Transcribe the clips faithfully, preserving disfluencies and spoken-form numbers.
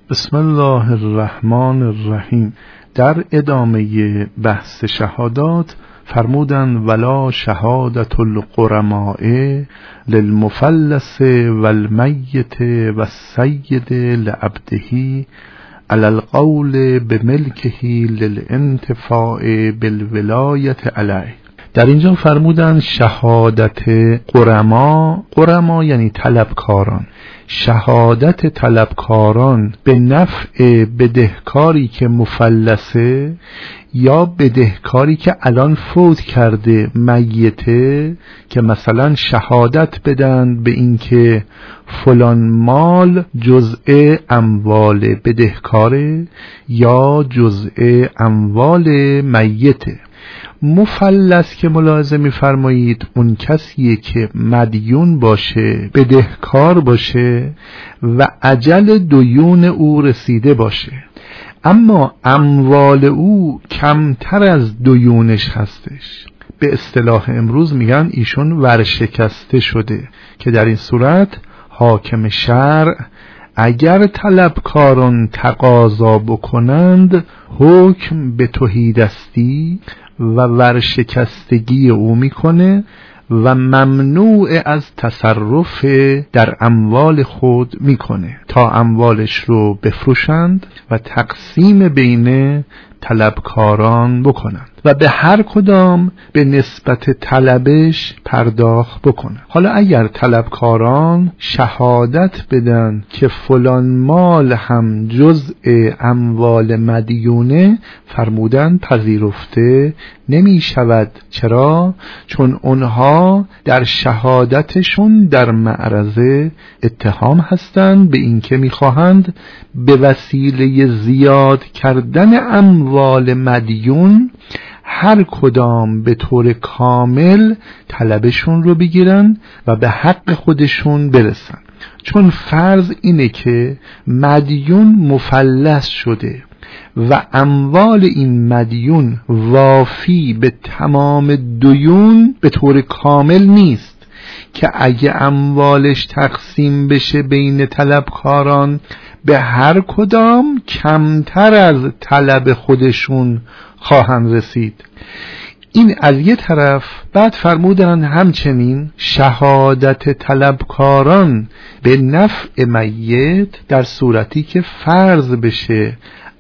بسم الله الرحمن الرحیم. در ادامه بحث شهادات فرمودن ولا شهادت القرماء للمفلس والمیت والسید لعبده علی القول بملکه للانتفاع بالولایت علیه. در اینجا فرمودن شهادت قرما، قرما یعنی طلبکاران، شهادت طلبکاران به نفع بدهکاری که مفلسه یا بدهکاری که الان فوت کرده میته، که مثلا شهادت بدن به اینکه فلان مال جزء اموال بدهکاره یا جزء اموال میته. مفلس که ملاحظه می‌فرمایید اون کسیه که مدیون باشه، بدهکار باشه و اجل دیون او رسیده باشه، اما اموال او کمتر از دیونش هستش. به اصطلاح امروز میگن ایشون ورشکسته شده، که در این صورت حاکم شرع اگر طلبکاران تقاضا بکنند حکم به تهیدستی و ورشکستگی او میکنه و ممنوع از تصرف در اموال خود میکنه تا اموالش رو بفروشند و تقسیم بین طلبکاران بکنند و به هر کدام به نسبت طلبش پرداخت بکنند. حالا اگر طلبکاران شهادت بدن که فلان مال هم جزء اموال مدیونه، فرمودن پذیرفته نمی شود. چرا؟ چون اونها در شهادتشون در معرض اتهام هستند به اینکه میخواهند به وسیله زیاد کردن اموال مدیون هر کدام به طور کامل طلبشون رو بگیرن و به حق خودشون برسن. چون فرض اینه که مدیون مفلس شده و اموال این مدیون وافی به تمام دیون به طور کامل نیست، که اگه اموالش تقسیم بشه بین طلبکاران به هر کدام کمتر از طلب خودشون خواهند رسید. این از یه طرف. بعد فرمودن همچنین شهادت طلبکاران به نفع میت در صورتی که فرض بشه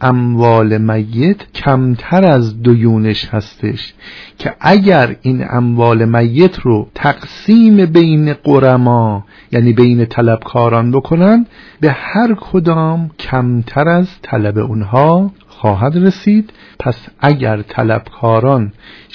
اموال میت کمتر از دیونش هستش، که اگر این اموال میت رو تقسیم بین قرما یعنی بین طلبکاران بکنن به هر کدام کمتر از طلب اونها خواهد رسید. پس اگر طلبکاران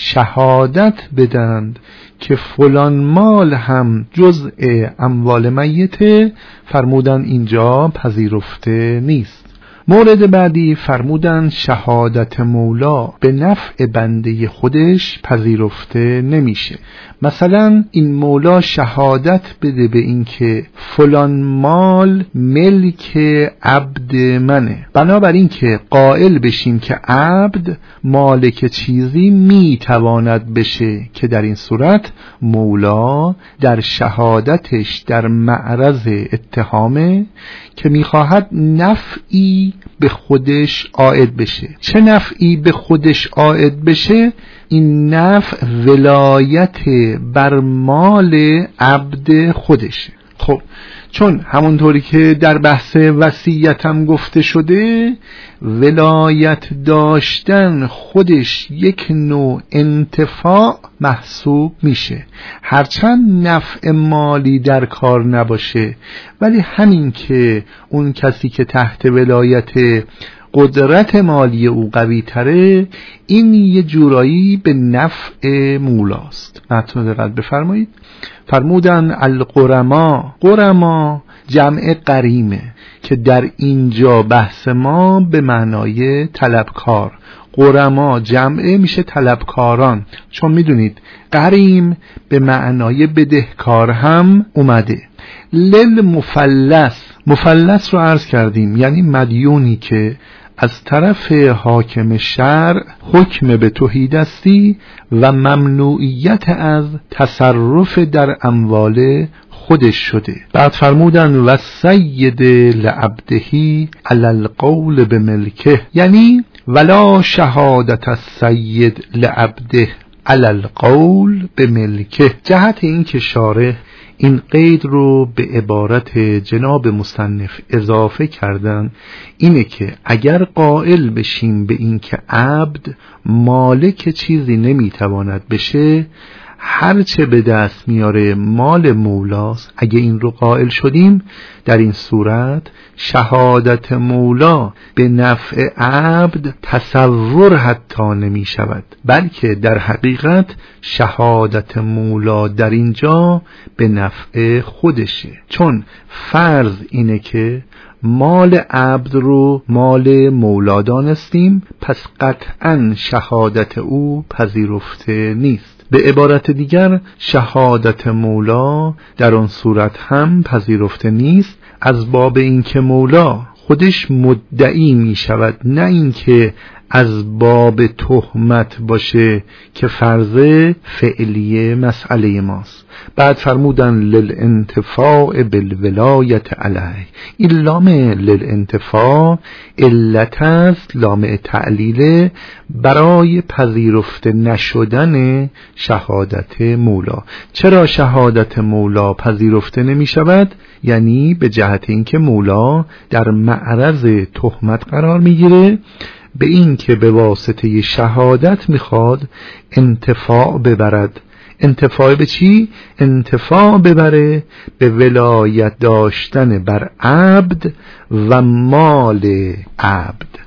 شهادت بدند که فلان مال هم جزء اموال میته، فرمودن اینجا پذیرفته نیست. مورد بعدی فرمودن شهادت مولا به نفع بنده خودش پذیرفته نمیشه. مثلا این مولا شهادت بده به این که فلان مال ملک عبد منه، بنابراین که قائل بشیم که عبد مالک چیزی میتواند بشه، که در این صورت مولا در شهادتش در معرض اتهامه که میخواهد نفعی به خودش عائد بشه. چه نفعی به خودش عائد بشه؟ این نفع ولایت بر مال عبد خودشه. خب چون همونطوری که در بحث وصیت هم گفته شده، ولایت داشتن خودش یک نوع انتفاع محسوب میشه، هرچند نفع مالی در کار نباشه، ولی همین که اون کسی که تحت ولایت قدرت مالی او قوی تره، این یه جورایی به نفع مولاست. حتی دقت بفرمایید. فرمودن القرما، قرما جمع قریمه که در اینجا بحث ما به معنای طلبکار، قرما جمعه میشه طلبکاران، چون میدونید قریم به معنای بدهکار هم اومده. للمفلس، مفلس رو عرض کردیم یعنی مدیونی که از طرف حاکم شرع حکم به تهیدستی و ممنوعیت از تصرف در اموال خودش شده. بعد فرمودن و سید لعبدهی علی القول بملکه، یعنی ولا شهادت السید لعبده علی القول بملکه. جهت این که شارح این قید رو به عبارت جناب مصنف اضافه کردن اینه که اگر قائل بشیم به این که عبد مالک چیزی نمیتواند بشه، هرچه به دست میاره مال مولاست، اگه این رو قائل شدیم، در این صورت شهادت مولا به نفع عبد تصور حتی نمی شود، بلکه در حقیقت شهادت مولا در اینجا به نفع خودشه. چون فرض اینه که مال عبد رو مال مولا دانستیم، پس قطعا شهادت او پذیرفته نیست. به عبارت دیگر شهادت مولا در آن صورت هم پذیرفته نیست، از باب اینکه مولا خودش مدعی می شود، نه اینکه از باب تهمت باشه که فرض فعلی مسئله ماست. بعد فرمودن للانتفاع بالولایت علیه. این لام للانتفاع علت است، لام تعلیل برای پذیرفته نشدن شهادت مولا. چرا شهادت مولا پذیرفته نمی شود؟ یعنی به جهت اینکه مولا در معرض تهمت قرار می گیره، به این که به واسطه شهادت میخواد انتفاع ببرد. انتفاع به چی؟ انتفاع ببره به ولایت داشتن بر عبد و مال عبد.